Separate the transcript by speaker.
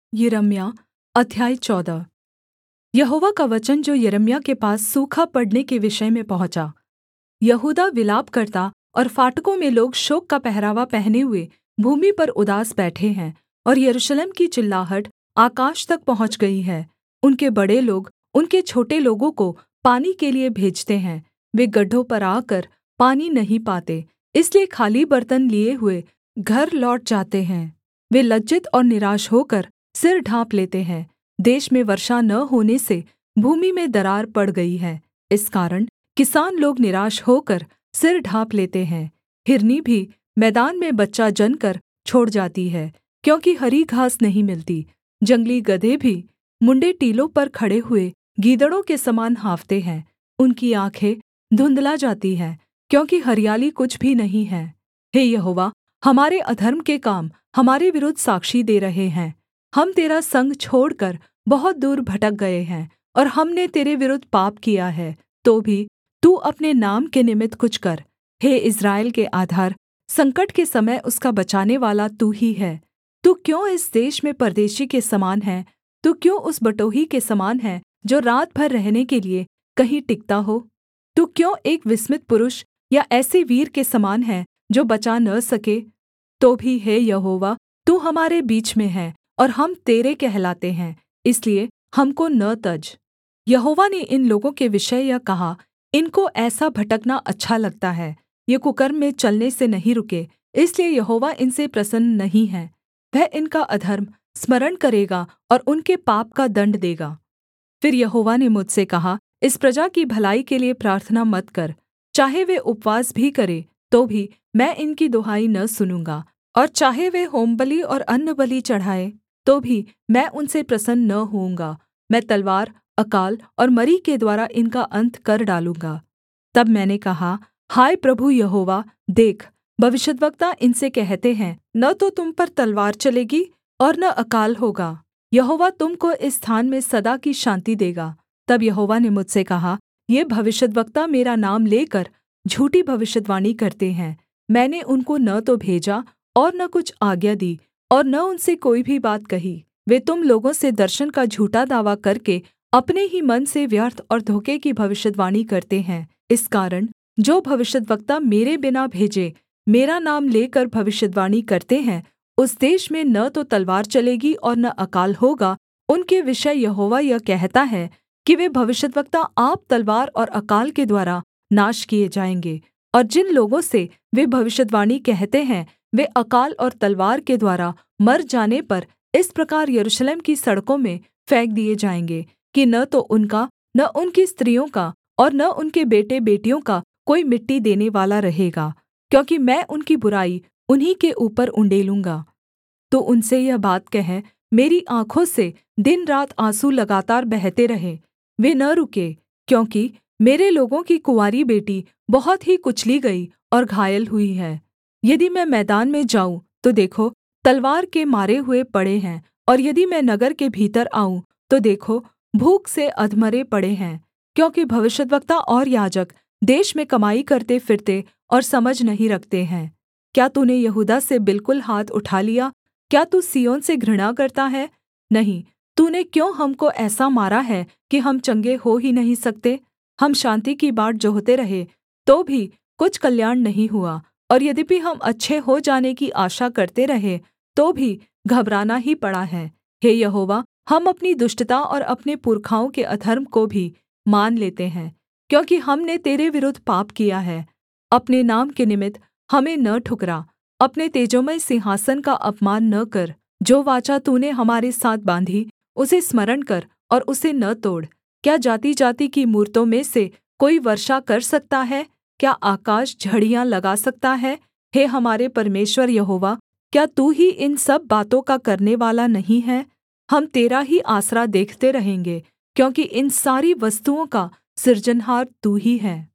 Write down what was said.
Speaker 1: यिर्मयाह अध्याय 14। यहोवा का वचन जो यिर्मयाह के पास सूखा पड़ने के विषय में पहुँचा। यहूदा विलाप करता और फाटकों में लोग शोक का पहरावा पहने हुए भूमि पर उदास बैठे हैं, और यरूशलेम की चिल्लाहट आकाश तक पहुँच गई है। उनके बड़े लोग उनके छोटे लोगों को पानी के लिये भेजते हैं, वे गड्ढों पर आकर पानी नहीं पाते, इसलिए खाली बर्तन लिए हुए घर लौट जाते हैं। वे लज्जित और निराश होकर सिर ढाँप लेते हैं। देश में वर्षा न होने से भूमि में दरार पड़ गई है, इस कारण किसान लोग निराश होकर सिर ढाँप लेते हैं। हिरनी भी मैदान में बच्चा जनकर छोड़ जाती है, क्योंकि हरी घास नहीं मिलती। जंगली गदहे भी मुँण्ड़े टीलों पर खड़े हुए गीदड़ों के समान हाँफते हैं। उनकी आँखें धुँधला जाती हैं, क्योंकि हरियाली कुछ भी नहीं है। हे यहोवा, हमारे अधर्म के काम हमारे विरुद्ध साक्षी दे रहे हैं। हम तेरा संग छोड़कर बहुत दूर भटक गए हैं, और हमने तेरे विरुद्ध पाप किया है। तो भी तू अपने नाम के निमित्त कुछ कर। हे इस्राएल के आधार, संकट के समय उसका बचानेवाला तू ही है। तू क्यों इस देश में परदेशी के समान है? तू क्यों उस बटोही के समान है जो रात भर रहने के लिये कहीं टिकता हो? तू क्यों एक विस्मित पुरुष या ऐसे वीर के समान है जो बचा न सके? तो भी हे यहोवा, तू हमारे बीच में है, और हम तेरे कहलाते हैं, इसलिए हमको न तज। यहोवा ने इन लोगों के विषय यह कहा, इनको ऐसा भटकना अच्छा लगता है। ये कुकर्म में चलने से नहीं रुके, इसलिए यहोवा इनसे प्रसन्न नहीं है। वह इनका अधर्म स्मरण करेगा और उनके पाप का दण्ड देगा। फिर यहोवा ने मुझसे कहा, इस प्रजा की भलाई के लिये प्रार्थना मत कर। चाहे वे उपवास भी करें, तो भी मैं इनकी दुहाई न सुनूँगा। और चाहे वे होमबलि और अन्नबलि चढ़ाएँ, तो भी मैं उनसे प्रसन्न न होऊँगा। मैं तलवार, अकाल और मरी के द्वारा इनका अंत कर डालूँगा। तब मैंने कहा, हाय प्रभु यहोवा, देख, भविष्यद्वक्ता इनसे कहते हैं, न तो तुम पर तलवार चलेगी और न अकाल होगा। यहोवा तुम को इस स्थान में सदा की शान्ति देगा। तब यहोवा ने मुझसे कहा, ये भविष्यद्वक्ता मेरा नाम लेकर झूठी भविष्यद्वाणी करते हैं। मैंने उनको न तो भेजा और न कुछ आज्ञा दी, और न उनसे कोई भी बात कही। वे तुम लोगों से दर्शन का झूठा दावा करके अपने ही मन से व्यर्थ और धोखे की भविष्यद्वाणी करते हैं। इस कारण जो भविष्यद्वक्ता मेरे बिना भेजे मेरा नाम लेकर भविष्यद्वाणी करते हैं, उस देश में न तो तलवार चलेगी और न अकाल होगा। उनके विषय यहोवा यह कहता है कि वे भविष्यद्वक्ता आप तलवार और अकाल के द्वारा नाश किए जाएँगे। और जिन लोगों से वे भविष्यद्वाणी कहते हैं, वे अकाल और तलवार के द्वारा मर जाने पर इस प्रकार यरूशलेम की सड़कों में फेंक दिए जाएँगे कि न तो उनका, न उनकी स्त्रियों का और न उनके बेटे बेटियों का कोई मिट्टी देने वाला रहेगा, क्योंकि मैं उनकी बुराई उन्हीं के ऊपर उण्डेलूँगा। तो उनसे यह बात कह, मेरी आँखों से दिन रात आँसू लगातार बहते रहे, वे न रुके, क्योंकि मेरे लोगों की कुँवारी बेटी बहुत ही कुचली गई और घायल हुई है। यदि मैं मैदान में जाऊँ, तो देखो, तलवार के मारे हुए पड़े हैं, और यदि मैं नगर के भीतर आऊँ, तो देखो, भूख से अधमरे पड़े हैं। क्योंकि भविष्यद्वक्ता और याजक देश में कमाई करते फिरते और समझ नहीं रखते हैं। क्या तूने यहूदा से बिल्कुल हाथ उठा लिया? क्या तू सिय्योन से घृणा करता है? नहीं, तूने क्यों हमको ऐसा मारा है कि हम चंगे हो ही नहीं सकते? हम शान्ति की बाट जोहते रहे, तो भी कुछ कल्याण नहीं हुआ, और यद्यपि हम अच्छे हो जाने की आशा करते रहे, तो भी घबराना ही पड़ा है। हे यहोवा, हम अपनी दुष्टता और अपने पुरखाओं के अधर्म को भी मान लेते हैं, क्योंकि हमने तेरे विरुद्ध पाप किया है। अपने नाम के निमित्त हमें न ठुकरा, अपने तेजोमय सिंहासन का अपमान न कर। जो वाचा तूने हमारे साथ बाँधी, उसे स्मरण कर और उसे न तोड़। क्या जाति-जाति की मूरतों में से कोई वर्षा कर सकता है? क्या आकाश झड़ियाँ लगा सकता है? हे हमारे परमेश्वर यहोवा, क्या तू ही इन सब बातों का करनेवाला नहीं है? हम तेरा ही आसरा देखते रहेंगे, क्योंकि इन सारी वस्तुओं का सृजनहार तू ही है।